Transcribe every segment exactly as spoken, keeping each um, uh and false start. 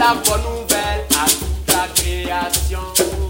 la bonne nouvelle à toute la création.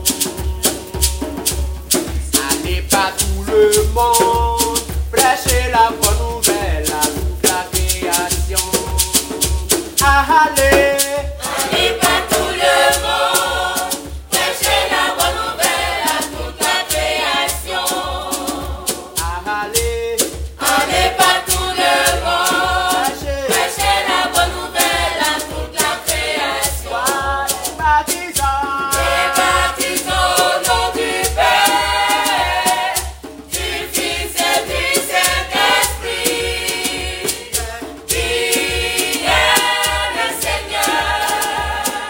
Allez pas tout le monde, prêchez la bonne nouvelle à toute la création. Allez, allez pas tout le monde, prêchez la bonne nouvelle à toute la création. allez, Allez pas tout le monde, prêchez la bonne nouvelle à toute la création. baptisant, Les baptisons au nom du Père, du Fils et du Saint-Esprit, qui est le Seigneur,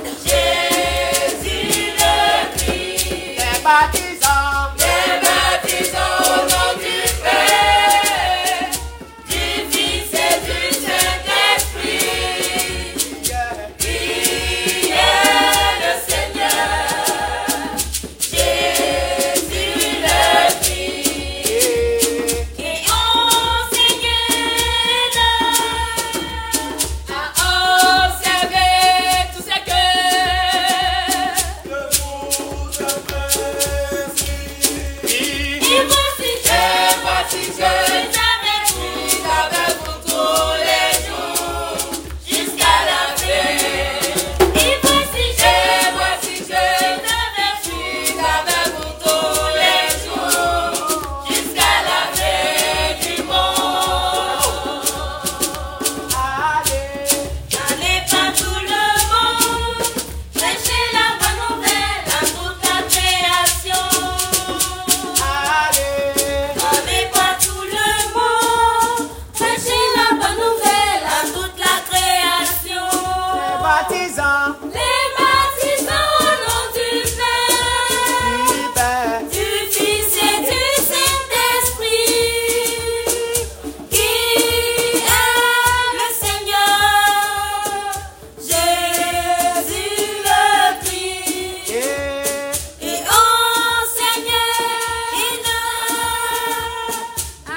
Jésus le Christ. les baptisants, Les baptisons au nom du Père, du Fils et du Saint-Esprit, qui est le Seigneur, Jésus le Christ. Et enseignez-le à observer tout ce que et voici je, voici je, j'avais pris avec vous tous les jours, jusqu'à la fin. Et voici je, voici je, j'avais pris avec vous tous les jours, jusqu'à la fin du monde. allez, Allez pas tout le monde, prêchez la bonne nouvelle à toute la création. allez, Allez pas tout le monde, prêchez la bonne nouvelle à toute la création. les baptisants, Les baptisons au nom du Père, du Père, du Fils et du Saint-Esprit, qui est le Seigneur, Jésus le Christ. et Et enseignez-le à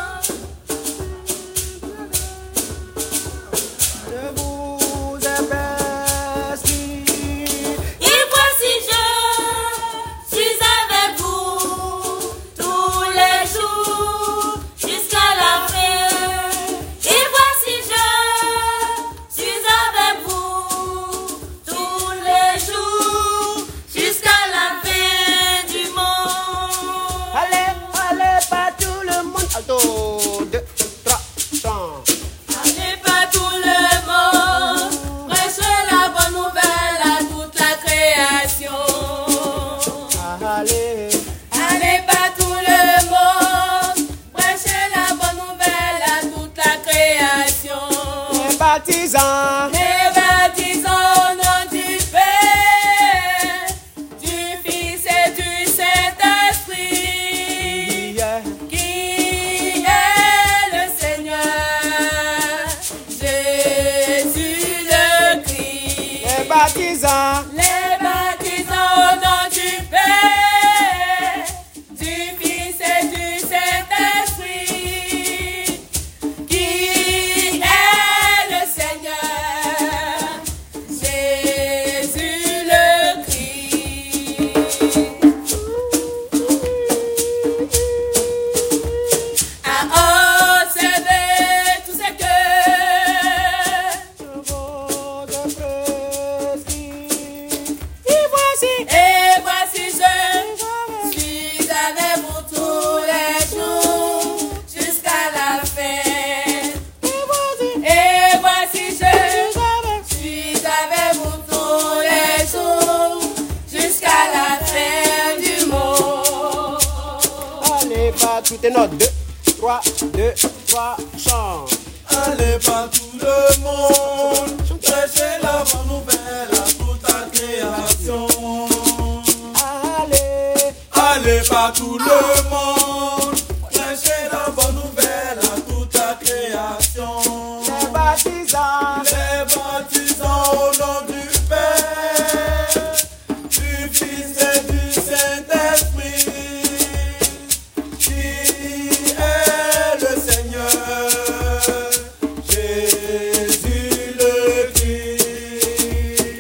de vous esprit. Et voici je suis avec vous tous les jours jusqu'à la fin. Et voici je suis avec vous tous les jours jusqu'à la fin du monde. Allez, allez, pas tout le monde. Alto, deux, trois, chant. Allez pas tout le monde, prêchez la bonne nouvelle à toute la création. Allez, Allez pas tout le monde, prêchez la bonne nouvelle à toute la création. les baptisants, Les baptisons au nom du Père, du Fils et du Saint-Esprit, yeah. qui est le Seigneur, Jésus le Christ. les baptisants, Les baptisons au nom du Père, du Fils et du Saint-Esprit, qui est le Seigneur, Jésus le Christ. À observer tout ce que de votre esprit. Et voici, Et voici je suis avec vous tous les jours jusqu'à la fin. et voici, Et voici je avec suis avec vous tous les jours jusqu'à la fin du monde. allez, pas toutes les notes. Deux, trois, deux, trois, chant. Allez pas tout le monde, prêchez la bonne nouvelle à toute la création. Allez, Allez pas tout le monde, prêchez la bonne nouvelle à toute la création. les baptisants, Les baptisons au nom du Père, du Fils et du Saint-Esprit, qui est le Seigneur, Jésus le Christ.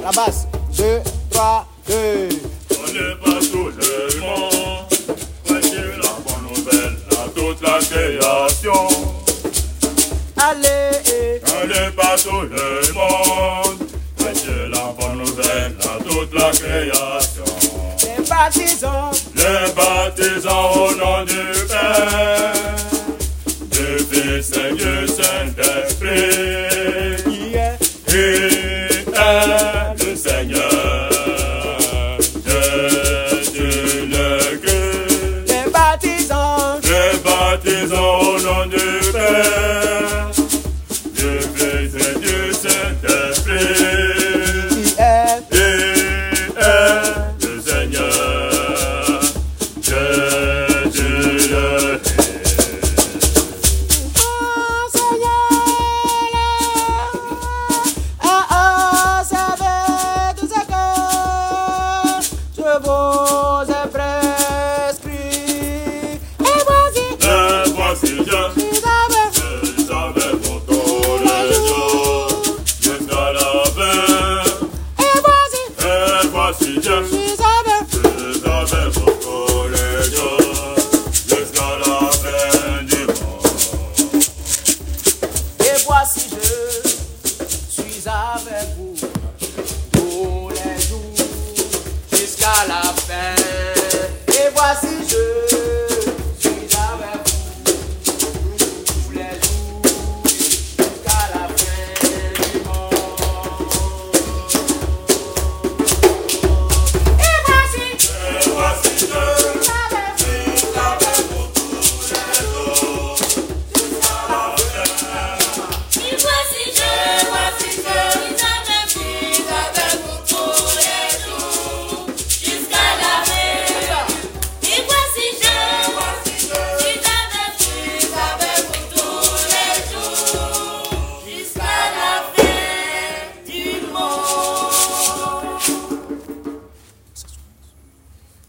La basse. deux, trois, deux. Allez partout le monde, prêchez la bonne nouvelle à toute la création. Allez, Allez partout le monde, prêchez la bonne nouvelle à toute la création. les baptisons, Les baptisants au nom du Père, du Fils et du Saint-Esprit, qui est qui est le Seigneur. Jésus le Christ. les baptisons, Les baptisons au nom du Père, du Fils et du Saint-Esprit, qui est qui est le Seigneur. Jésus le Christ. oh Seigneur, ah oh, savez tous ces cœurs, je vous